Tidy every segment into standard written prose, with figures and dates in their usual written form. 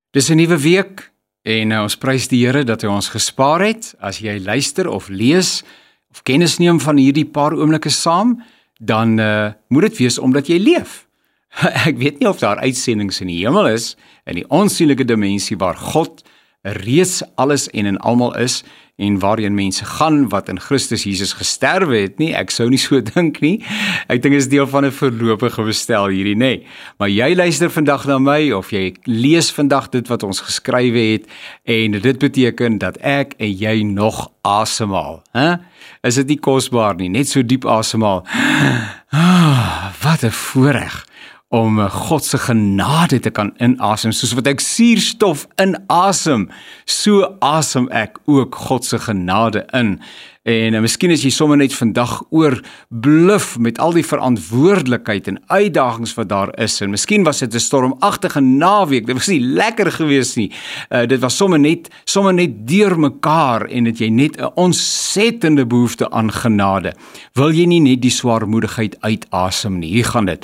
Dis 'n nuwe week en ons prys die Here dat hy ons gespaar het. As jy luister of lees of kennis neem van hierdie paar oomblikke saam, dan moet dit wees omdat jy leef. Ek weet nie of daar uitsendings in die hemel is, in die onsigbare dimensie waar God reeds alles en in almal is en waarheen mense gaan wat in Christus Jesus gesterwe het nie. Ek sou nie so dink nie. Ek dink dit is deel van 'n voorlopige bestel hierdie, nê. Maar jy luister vandag na my of jy lees vandag dit wat ons geskrywe het en dit beteken dat ek en jy nog asemhaal, hè? Is dit nie kosbaar nie, net so diep asemhaal. Wat 'n voorreg om God se genade te kan inasem, soos wat ek suurstof inasem, so asem ek ook God se genade in. En miskien is jy sommer net vandag oorbluf met al die verantwoordelikheid en uitdagings wat daar is, en miskien was dit 'n stormagtige naweek, dit was nie lekker geweest nie, dit was sommer net deur mekaar, en het jy net 'n ontsettende behoefte aan genade. Wil jy nie net die swaarmoedigheid uitasem nie? Hier gaan dit.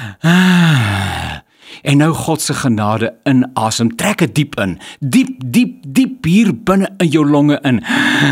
En nou God se genade inasem, trek dit diep in, diep hier binne in jou longe in.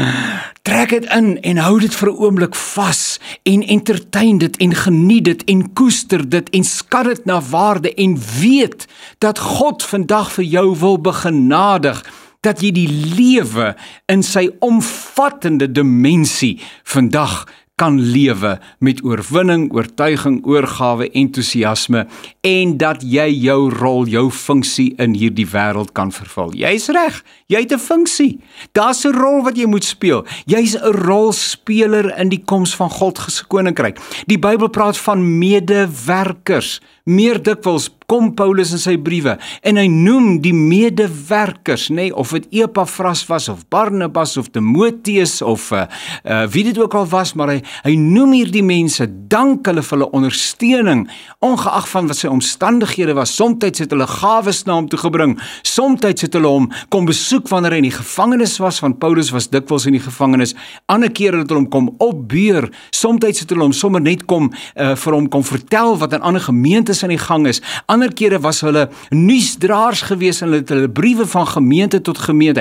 Trek dit in en hou dit vir 'n oomblik vas en entertain dit en geniet dit en koester dit en skat dit na waarde en weet dat God vandag vir jou wil begenadig, dat jy die lewe in sy omvattende dimensie vandag kan lewe met oorwinning, oortuiging, oorgawe, entoesiasme, en dat jy jou rol, jou funksie in hierdie wêreld kan vervul. Jy's reg, jy het 'n funksie. Daar's 'n rol wat jy moet speel. Jy's 'n rolspeler in die koms van God se koninkryk. Die Bybel praat van medewerkers. Meer dikwels kom Paulus in sy briewe en hy noem die medewerkers, nê, of dit Epafras was of Barnabas of Timoteus of wie dit ook al was, maar hy noem hier die mense, dank hulle vir hulle ondersteuning, ongeag van wat sy omstandighede was. Somtyds het hulle gawes na hom toe gebring, somtyds het hulle hom kom besoek wanneer hy in die gevangenis was, want Paulus was dikwels in die gevangenis, ander kere het hulle hom kom opbeur, somtyds het hulle hom sommer net vir hom kom vertel wat in ander gemeentes aan die gang is. Ander kere was hulle nuusdraers gewees en hulle briewe van gemeente tot gemeente.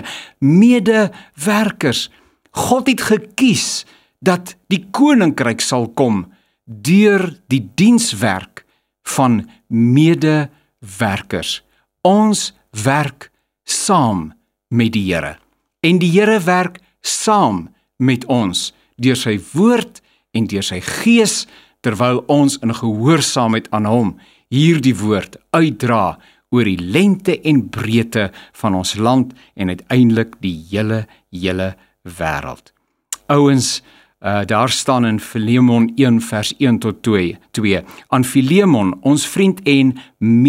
Medewerkers. God het gekies dat die koninkryk sal kom deur die dienswerk van medewerkers. Ons werk saam met die Here. En die Here werk saam met ons deur sy woord en deur sy gees, terwyl ons in gehoorsaamheid aan hom hierdie woord uitdra oor die lengte en breedte van ons land en uiteindelik die hele wêreld. Ouens, daar staan in Filemon 1 vers 1 tot 2, aan Filemon, ons vriend en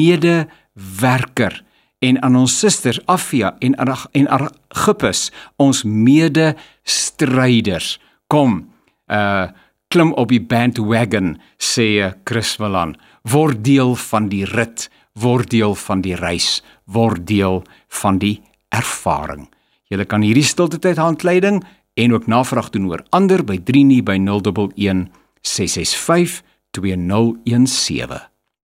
medewerker, en aan ons susters Afia en Archippus, ons medestryders. Kom, klim op die bandwagon, sê Chris Willan. Word deel van die rit, word deel van die reis, word deel van die ervaring. Julle kan hierdie stiltetyd handleiding en ook navraag doen oor ander by 39 by 011 665 2017.